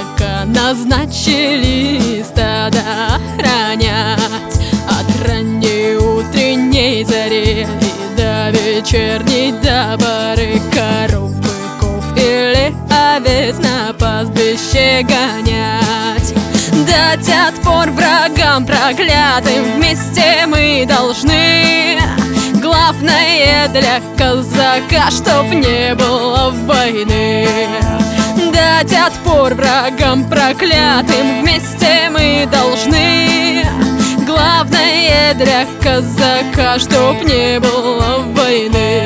казака назначили стадо охранять от ранней утренней зари и до вечерней до поры, коров, быков или овец на пастбище гонять. Дать отпор врагам проклятым вместе мы должны. Главное для казака, чтоб не было войны. Дать отпор врагам проклятым вместе мы должны. Главное для казака, чтоб не было войны.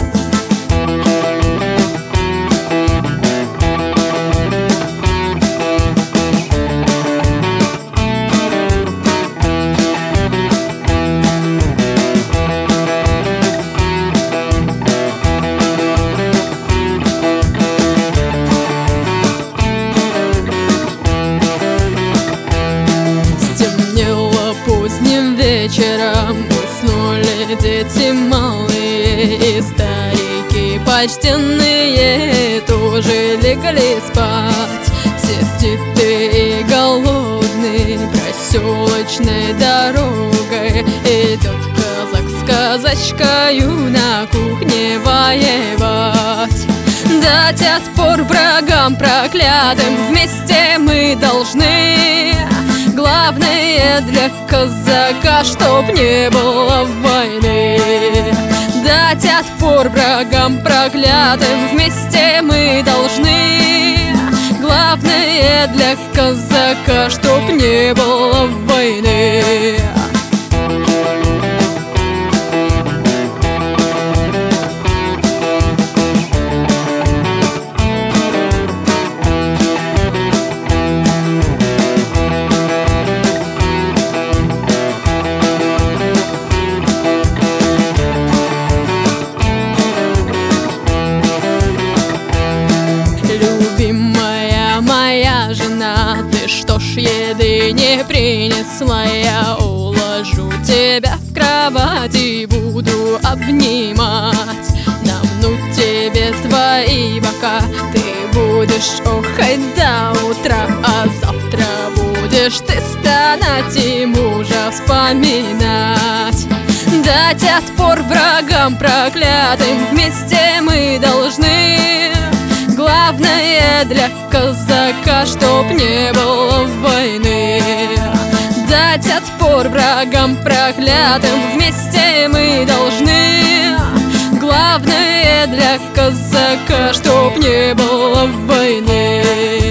Поздним вечером уснули дети малые, и старики почтенные тоже легли спать. Сердитый и голодный проселочной дорогой идет казак с казачкою на кухне воевать. Дать отпор врагам проклятым вместе мы должны. Главное для казака, чтоб не было войны. Дать отпор врагам проклятым вместе мы должны. Главное для казака, чтоб не было войны. Любимая моя жена, ты что ж еды не принесла? Я уложу тебя в кровать и буду обнимать. Намну тебе твои бока, ты будешь охать до утра, а завтра будешь ты стонать и мужа вспоминать. Дать отпор врагам проклятым вместе мы должны. Главное для казака, чтоб не было войны. Дать отпор врагам проклятым вместе мы должны. Главное для казака, чтоб не было войны.